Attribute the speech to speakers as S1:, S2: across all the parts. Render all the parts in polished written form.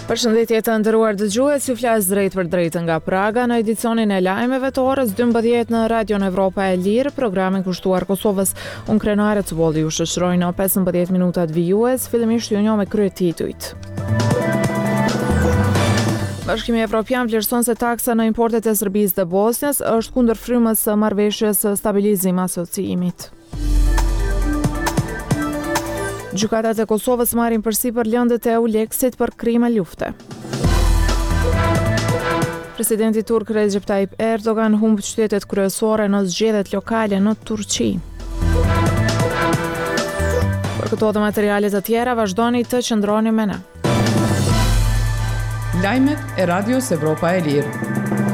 S1: Përshëndetje të nderuar dëgjues, ju flas drejt për drejt nga Praga në edicionin e lajmeve të orës 12 në Radion Evropa e Lirë, programin kushtuar Kosovës. Unë krenare të bolli ju shoqëroj në 15 minutat vijues, fillimisht ju njoh me kryetitujt. Bashkimi Evropian vlerëson se taksa në importet e Serbisë dhe Bosnjës është kundër frymës së marrëveshjes stabilizim asociimit. Gjykatat e Kosovës marrin përsipër lëndët e EULEX-it për krime lufte. Presidenti turk Recep Tayyip Erdogan humb qytetet kryesore në zgjedhjet lokale në Turqi. Për këto dhe materiale të tjera vazhdoni të qëndroni me ne.
S2: Lajmet e Radios Evropa e Lirë.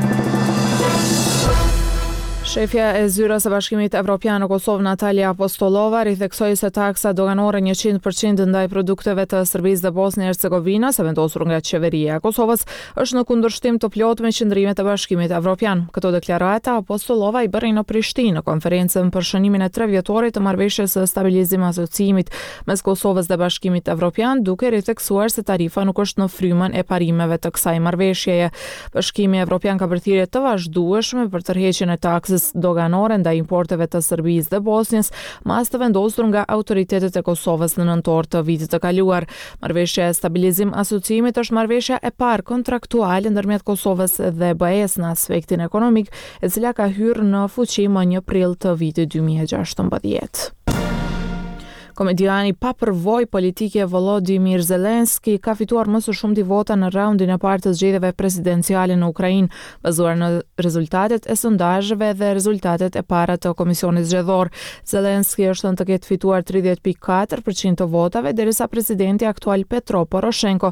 S1: Shefja e zyrës së Bashkimit Evropian në Kosovë, Natalia Apostolova, ritheksoi se taksa doganore 100% ndaj produkteve të Serbisë dhe Bosnjë e Hercegovinës, e vendosur nga qeveria e Kosovës, është në kundërshtim të plotë me qëndrimet e Bashkimit Evropian. Këto deklarata Apostolova i bëri në Prishtinë në konferencën për shënimin e 3 vjetorit të marrëveshjes së stabilizim asociimit mes Kosovës dhe Bashkimit Evropian, duke ritheksuar se tarifa nuk është në frymën e parimeve të kësaj marrëveshjeje. Bashkimi Evropian ka bërthirrje të vazhdueshme për tërheqjen e taksës doganore ndaj importeve të Serbisë dhe Bosnjës, mas të vendosur nga autoritetet e Kosovës në nëntor të vitit të kaluar. Marrëveshja e stabilizim asociimit është marrëveshja e parë kontraktuale ndërmjet Kosovës dhe BE-s në aspektin ekonomik, e cila ka hyrë në fuqi më 1 prill të vitit 2016. Komediani pa përvojë politike Volodymyr Zelensky ka fituar më së shumti vota në raundin e parë të zgjedhjeve presidenciale në Ukrainë, bazuar në rezultatet e sondazheve dhe rezultatet e para të komisionit zgjedhor. Zelensky është thënë të ketë fituar 30.4% të votave, derisa presidenti aktual Petro Poroshenko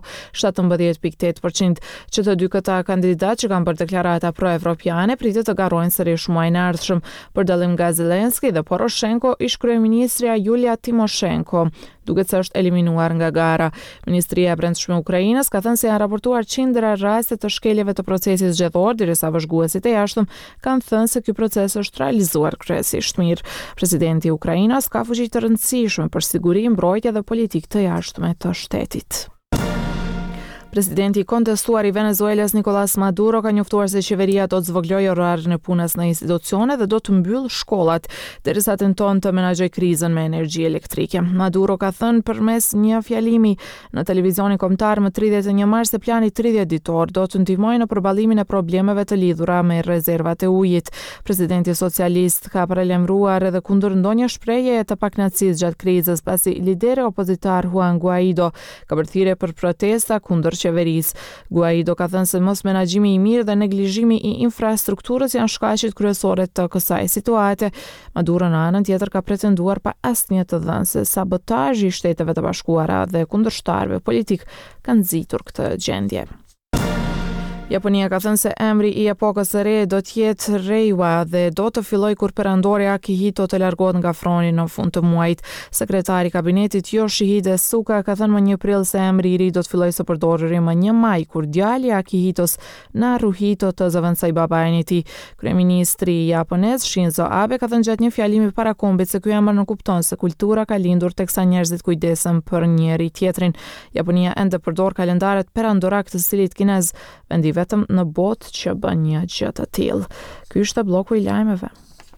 S1: 17.8%. Që të dy këta kandidat që kanë bërë deklarata pro-evropiane pritet të garojnë sërish muajin e ardhshëm. Për dallim nga Zelensky dhe Poroshenko, ish kryeministrja Julia Timoshenko duket se është eliminuar nga gara. Ministria e Brendshme e Ukrainës ka thënë se janë raportuar qindra raste të shkeljeve të procesit zgjedhor, derisa vëzhguesit e jashtëm kanë thënë se ky proces është realizuar kryesisht mirë. Presidenti i Ukrainës ka fuqi të rëndësishme për siguri, mbrojtje dhe politikë të jashtme të shtetit. Presidenti i kontestuar i Venezuelës Nicolás Maduro ka njoftuar se qeveria do të zvogëlojë orarin e punës në institucione dhe do të mbyll shkollat, derisa tenton të menaxhojë krizën me energji elektrike. Maduro ka thënë përmes një fjalimi në televizionin kombëtar më 31 mars se plani 30 ditor do të ndihmojë në përballimin e problemeve të lidhura me rezervat e ujit. Presidenti socialist ka paralajmëruar edhe kundër ndonjë shprehjeje të pakënaqësisë gjatë krizës, pasi lideri opozitar Juan Guaido ka bërë thirrje për protesta kundër qeverisë. Guaido ka thënë se mos menaxhimi i mirë dhe neglizhimi i infrastrukturës janë shkaqet kryesore të kësaj situate. Maduro në anën tjetër ka pretenduar pa asnjë të dhënë se sabotazhi i Shteteve të Bashkuara dhe kundërshtarëve politik kanë nxitur këtë gjendje. Japonia ka thënë se emri i epokës së re do të jetë Reiwa dhe do të fillojë kur perandori Akihito të largohet nga froni në fund të muajit. Sekretari i kabinetit Yoshihide Suga ka thënë më 1 prill se emri i ri do të fillojë së përdoruri më 1 maj, kur djali i Akihitos, Naruhito, të zëvendësoj babain e tij. Kryeministri japonez Shinzo Abe ka thënë gjatë një fjalimi parakombit se ky emër nuk kupton se kultura ka lindur teksa njerëzit kujdesen për njëri tjetrin. Japonia ende përdor kalendaret perandorak të stilit kinez, vendi vetëm në botë që bën një gjë të tillë. Ky është bloku i lajmeve.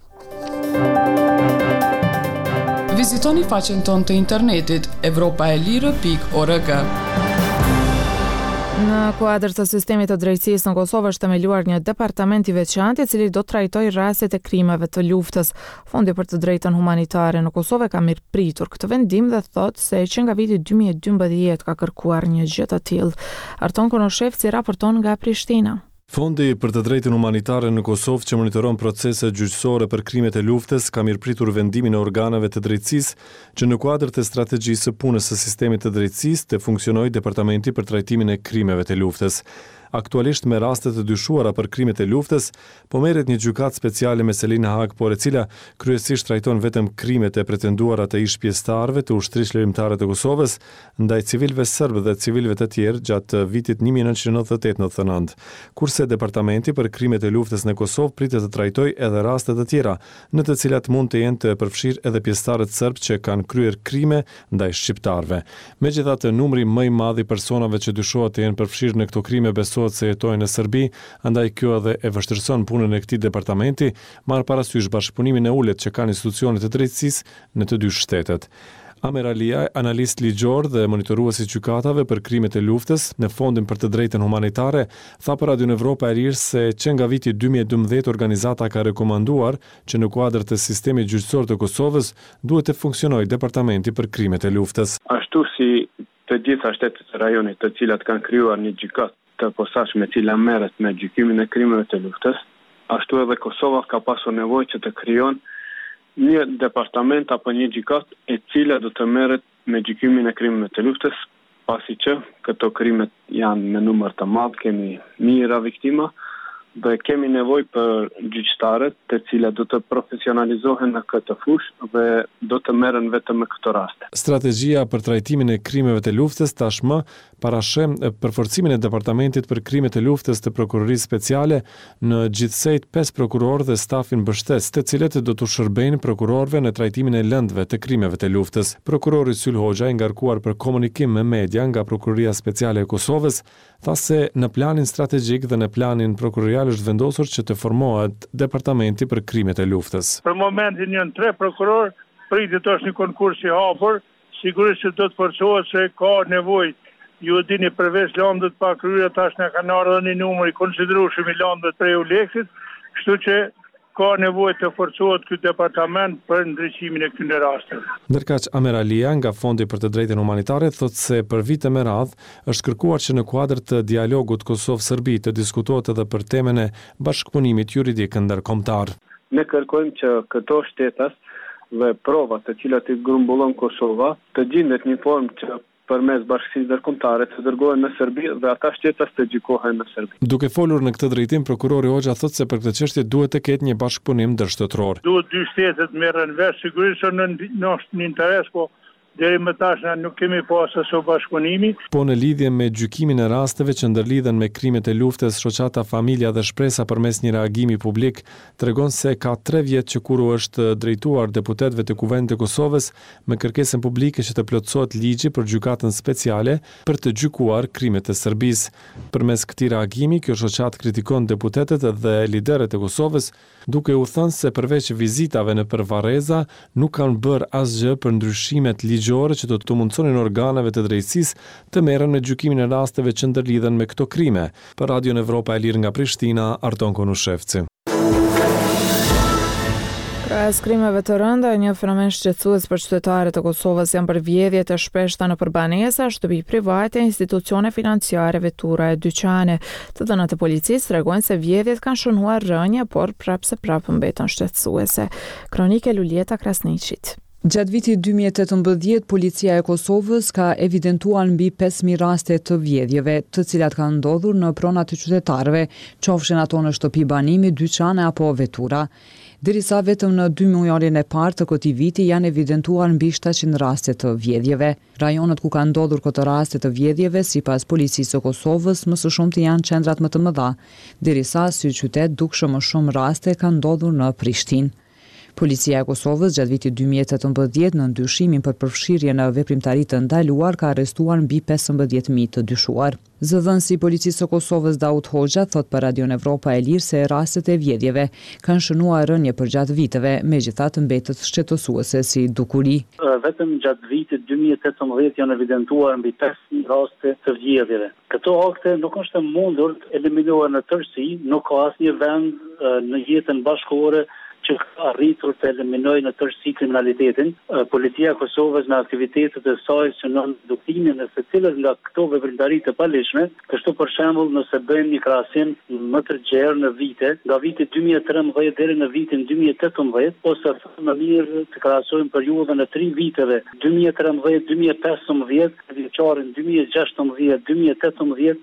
S2: Vizitoni faqen tonë të internetit evropaelire.org.
S1: Në kuadër të sistemit të drejtësisë në Kosovë është themeluar një departament i veçantë i cili do të trajtojë rastet e krimeve të luftës. Fondi për të drejtën humanitare në Kosovë ka mirëpritur këtë vendim dhe thotë se që nga viti 2012 ka kërkuar një gjë të tillë. Arton Konoshevci raporton nga Prishtina.
S3: Fondi për të drejtën humanitare në Kosovë, që monitoron procese gjyqësore për krimet e luftës, ka mirëpritur vendimin e organeve të drejtësisë që në kuadër të strategjisë së punës së sistemit të drejtësisë të funksionojë Departamenti për trajtimin e krimeve të luftës. aktualisht me raste të dyshuara për krimet e luftës, po merret një gjykatë speciale me Selina Hag, por e cila kryesisht trajton vetëm krimet e pretenduara të ish pjesëtarëve të ushtrisë lirimtare të Kosovës ndaj civilëve serbë dhe civilëve të tjerë gjatë vitit 1998-99, kurse departamenti për krimet e luftës në Kosovë pritet të trajtojë edhe raste të tjera, në të cilat mund të jenë të përfshirë edhe pjesëtarët serbë që kanë kryer krime ndaj shqiptarëve. Megjithatë, numri më i madh i personave që dyshohet të jenë përfshirë në këto krime besohet se jetojnë në Serbi, andaj kjo edhe e vështirëson punën e këtij departamenti, marr parasysh bashkëpunimin e ulët që kanë institucionet e drejtësisë në të dy shtetet. Amer Alia, analist ligjor dhe monitorues i gjykatave për krimet e luftës në Fondin për të drejtën humanitare, tha për Radio Evropa e Lirë se që nga viti 2012 organizata ka rekomanduar që në kuadër të sistemit gjyqësor të Kosovës duhet të funksionojë departamenti për krimet e luftës.
S4: Ashtu si të gjitha shtetet e rajonit të cilat kanë krijuar një gjykatë të posaçme e cila merret me gjykimin e krimeve të luftës, ashtu edhe Kosova ka pasur nevojë që të krijon një departament apo një gjykatë e cila do të merret me gjykimin e krimeve të luftës, pasi që këto krimet janë në numër të madh, kemi mijëra viktima dhe kemi nevojë për gjyqtarët të cilat do të profesionalizohen në këtë fushë dhe do të merren vetëm me këto raste.
S3: Strategjia për trajtimin e krimeve të luftës tashmë parashëm përforcimin e departamentit për krimet e luftës të prokurorisë speciale në gjithsejt 5 prokurorë dhe stafin mbështes, të cilët do të shërbejnë prokurorëve në trajtimin e lëndëve të krimeve të luftës. Prokurori Syl Hoxha, i ngarkuar për komunikim me media nga Prokuroria Speciale e Kosovës, tha se në planin strategjik dhe në planin prokurorial është vendosur që të formohet departamenti për krimet e luftës.
S5: Për momentin janë 3 prokurorë, pritet është një konkurs i hapur, sigurisht që do të forcohet se ka nevojë. Ju dini përveç lëndët pa kryer tash në kanë ardhur një numër i konsiderueshëm i lëndëve prej Uleksit, kështu që ka nevojë të forcohet ky departament për ndriçimin e këtyre rasteve.
S3: Ndërkaq Amer Alia nga Fondi për të drejtën humanitare thotë se për vite me radhë është kërkuar që në kuadër të dialogut Kosovë-Serbi të diskutohet edhe për temën e bashkëpunimit juridik ndërkombëtar.
S4: Ne kërkojmë që këto shtetas dhe provat të cilat i grumbullon Kosova të gjendet një formë që përmes bashkësisë ndërkombëtare të dërgohen në Serbi dhe ata shtetas të gjykohen në Serbi.
S3: Duke folur në këtë drejtim, prokurori Hoxha thotë se për këtë çështje duhet të ketë një bashkëpunim ndërshtetëror.
S5: Duhet dy shtetet merren vesh, sigurisht në interes, po deri më tash nuk kemi pasur asnjë bashkëpunimi.
S3: Po në lidhje me gjykimin e rasteve që ndërlidhen me krimet e luftës, shoqata Familja dhe Shpresa përmes një reagimi publik tregon se ka 3 vjet që Kuru është drejtuar deputetëve të Kuvendit të Kosovës me kërkesën publike që të plotësohet ligji për gjykatën speciale për të gjykuar krimet e Serbisë. Përmes këtij reagimi, kjo shoqatë kritikon deputetët dhe liderët e Kosovës, duke u thënë se përveç vizitave në Vareza nuk kanë bërë asgjë për ndryshimet ligjore që do të mundsonin organeve të drejtësisë të merren me gjykimin e rasteve që ndërlidhen me këto krime. Për Radio Evropa e Lirë nga Prishtina, Arton Konushevci.
S1: Krahas krimeve të rënda, një fenomen shqetësues për qytetarët e Kosovës janë përvjedhjet e shpeshta në banesa, shtëpi private, institucione financiare, vetura e dyqane. Të dhënat e policisë tregojnë se vjedhjet kanë shënuar rënje, por prapë mbetën shqetësuese. Kronike Lulieta Krasniqit.
S6: Gjatë vitit 2018, policia e Kosovës ka evidentuar mbi 5.000 raste të vjedhjeve, të cilat kanë ndodhur në pronat e qytetarëve, qofshin ato në shtëpi banimi, dyqane apo vetura. Derisa vetëm në 2 muajin e parë të këtij viti janë evidentuar mbi 700 raste të vjedhjeve. Rajonet ku kanë ndodhur këto raste të vjedhjeve, sipas policisë së Kosovës, më së shumti janë qendrat më të mëdha, derisa sy qytet dukshëm më shumë raste kanë ndodhur në Prishtinë. Policia e Kosovës gjatë vitit 2018 në ndyshimin për përfshirje në veprimtari të ndaluar ka arrestuar mbi 15.000 të dyshuar. Zëdhënësi i policisë së Kosovës Daud Hoxha thot për Radio Evropa e Lirë se rastet e vjedhjeve kanë shënuar rënje për gjatë viteve, megjithatë mbetet shqetësuese si dukuri.
S7: Vetëm gjatë vitit 2018 janë evidentuar mbi 5 raste të vjedhjeve. Këto akte nuk është mundur të eliminohen në tërësi, nuk ka asnjë vend në jetën bashkëore që ka arritur të eliminojë në tërësi kriminalitetin. Policia e Kosovës me aktivitetet e saj synon duktimin e secilës nga këto veprimtari të palishme. Kështu për shembull, nëse bëjmë një krahasim më të gjerë në vite, nga viti 2013 deri në vitin 2018, ose më mirë të krahasojmë periudhën e 3 viteve, 2013-2015, vjeçarin 2016-2018,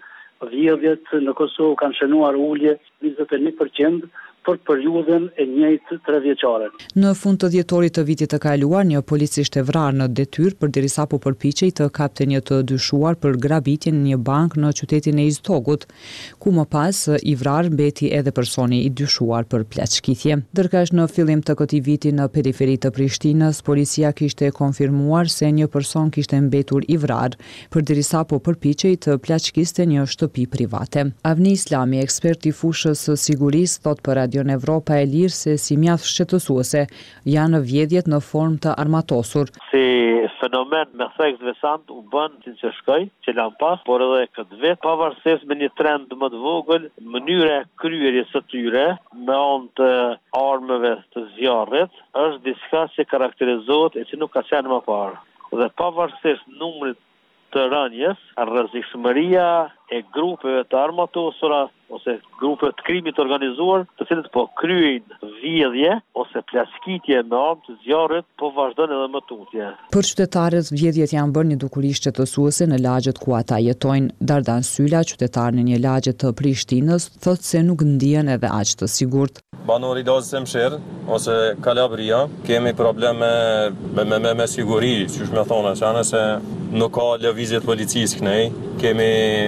S7: vjedhjet në Kosovë kanë shënuar ulje 21% për periudhën e njëjtë 3 vjeçare.
S6: Në fund të dhjetorit të vitit të kaluar, një policisht e vrarë në detyrë përderisa po përpiqej të kapte një të dyshuar për grabitjen në një bank në qytetin e Iztogut, ku më pas i vrarë mbeti edhe personi i dyshuar për pleqshkitje. Ndërkësh në fillim të këtij viti në periferi të Prishtinës, policia kishte konfirmuar se një person kishte mbetur i vrarë përderisa po përpiqej të pleqshkiste një shtëpi private. Avni Islami, ekspert i fushës së sigurisë, thot për Radio në Evropa e Lirë se si mjaft shqetësuese janë vjedhjet në formë të armatosur.
S8: Si fenomen me theks veçantë u bën që shkoj, që lan pas, por edhe këtë vit, pavarësisht me një trend më të vogël, mënyra e kryerjes së tyre me anë të armëve të zjarrit është diçka që karakterizohet e që nuk ka qenë më parë. Dhe pavarësisht numrit të rënjes, rrezikshmëria e grupeve të armatosura ose grupe të krimit organizuar, të cilët po kryejnë vjedhje ose plaskitje me armë të zjarrit, po vazhdon edhe më tutje.
S6: Për qytetarët, vjedhjet janë bërë një dukuri shqetësuese në lagjet ku ata jetojnë. Dardan Syla, qytetar në një lagje të Prishtinës, thotë se nuk ndihen edhe aq të sigurt.
S9: Banori Lazës e Mshir ose Kalabria, kemi probleme me siguri, që me thonë, që anë se nuk ka lëvizjet policisë kënej, kemi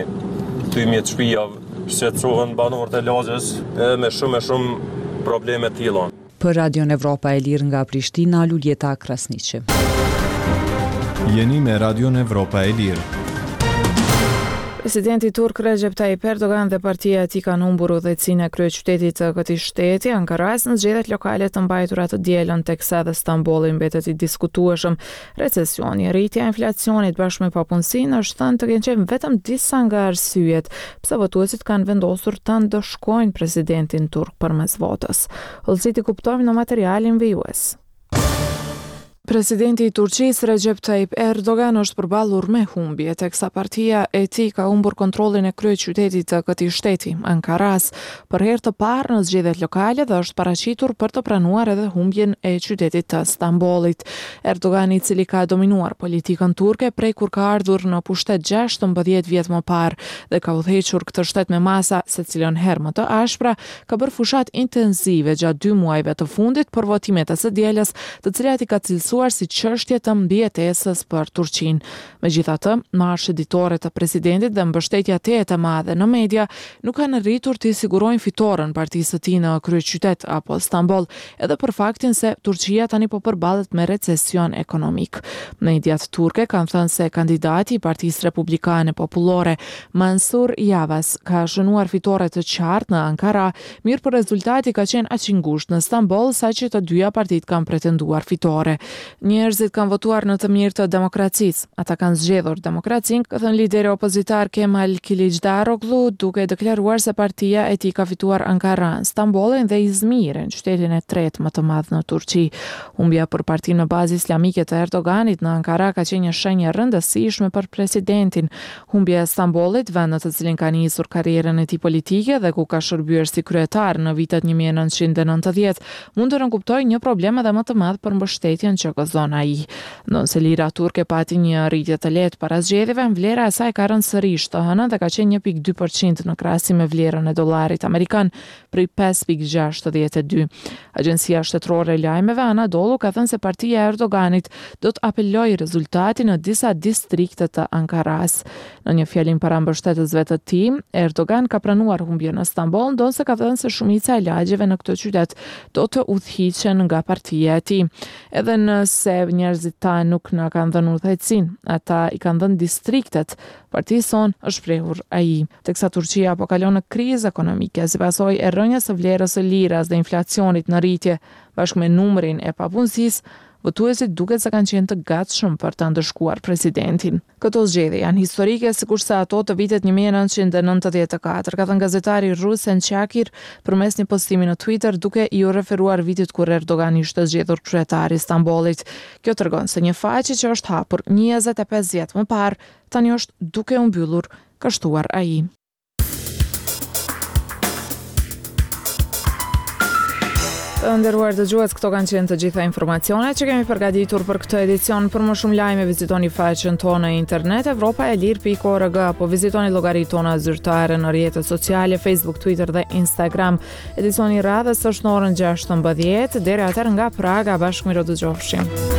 S9: 12 shtëpia shqetësohen banorët e Lazës me shumë probleme të tilla.
S6: Për Radio në Evropa e Lirë nga Prishtina, Luljeta Krasniqi.
S10: Jeni me Radio në Evropa e Lirë.
S1: Presidenti turk Recep Tayyip Erdogan dhe partia e tij kanë humbur udhëhecinë e kryeqytetit të këtij shteti, Ankaras, në zgjedhjet lokale të mbajtura të dielën, teksa dhe Stambolli mbetet i diskutueshëm. Recesioni, rritja e inflacionit bashkë me papunësinë është thënë të kenë qenë vetëm disa nga arsyet pse votuesit kanë vendosur të ndoshkojnë presidentin turk përmes votës. Vëllësit i kuptojmë në materialin vijues. Presidenti i Turqisë Recep Tayyip Erdogan është përballur me humbje, teksa partia e tij ka humbur kontrollin e kryeqytetit të këtij shteti, Ankaras, për herë të parë në zgjedhjet lokale dhe është paraqitur për të pranuar edhe humbjen e qytetit të Stambollit. Erdogan, i cili ka dominuar politikën turke prej kur ka ardhur në pushtet 16 vjet më parë dhe ka udhëhequr këtë shtet me masa secilën herë më të ashpra, ka bërë fushat intensive gjatë 2 muajve të fundit për votimet e së dielës, të cilat i ka cilësuar si çështje të mbijetesës për Turqinë. Megjithatë, marshi ditore të presidentit dhe mbështetja e madhe në media nuk kanë rritur të sigurojnë fitoren partisë së tij në kryeqytet apo Stamboll, edhe për faktin se Turqia tani po përballet me recesion ekonomik. Mediat turke kanë thënë se kandidati i Partisë Republikane Popullore, Mansur Yavaş, ka shënuar fitore të qartë në Ankara, mirë për rezultati ka qenë aq i ngushtë në Stamboll saqë të dyja partitë kanë pretenduar fitore. Njerëzit kanë votuar në të mirë të demokracisë. Ata kanë zgjedhur demokracinë, ka thënë lideri opozitar Kemal Kılıçdaroğlu, duke deklaruar se partia e tij ka fituar Ankaran, Stambollin dhe Izmirin, qytetin e tretë më të madh në Turqi. Humbja për partinë në bazë islamike të Erdoganit në Ankara ka qenë një shenjë rëndësishme për presidentin. Humbja e Stambollit, vend në të cilin ka nisur karrierën e tij politike dhe ku ka shërbyer si kryetar në vitet 1990, mund të nënkuptojë një problem edhe më të madh për mbështetjen që gëzon ai. Nëse lira turke pati një rritje të lehtë para zgjedhjeve, vlera e saj ka rënë sërish të hënë dhe ka qenë 1.2% në krahasim me vlerën e dollarit amerikan prej 5.62. Agjencia shtetërore e lajmeve Anadolu ka thënë se partia e Erdoganit do të apelojë rezultatin në disa distrikte të Ankaras. Në një fjalim para mbështetësve të tij, Erdogan ka pranuar humbjen në Stamboll, ndonse ka thënë se shumica e lagjeve në këtë qytet do të udhëhiqen nga partia e tij. Edhe nëse njerëzit ta nuk na kanë dhënë udhëhecin, ata i kanë dhënë distriktet, partisë son është shprehur ai. Teksa Turqia po kalon në krizë ekonomike si pasojë e rënjes së vlerës së liras dhe inflacionit në rritje, bashkë me numrin e papunësisë, votuesit duket se kanë qenë të gatshëm për të ndëshkuar presidentin. Këto zgjedhje janë historike sikurse ato të vitit 1994, ka thënë gazetari Rusen Çakir përmes një postimi në Twitter, duke i referuar vitit kur Erdogan ishte zgjedhur kryetar i Stambollit. Kjo tregon se një faqe që është hapur 25 vjet më parë, tani është duke u mbyllur, ka shtuar ai. Të nderuar dëgjues, këto kanë qenë të gjitha informacionet që kemi përgatitur për këtë edicion. Për më shumë lajme vizitoni faqen tonë në internet evropaelir.org apo vizitoni llogaritë tona zyrtare në rrjetet sociale Facebook, Twitter dhe Instagram. Edicioni i radhës është në orën 16:00. Deri atëherë nga Praga, bashkë miro dëgjofshim.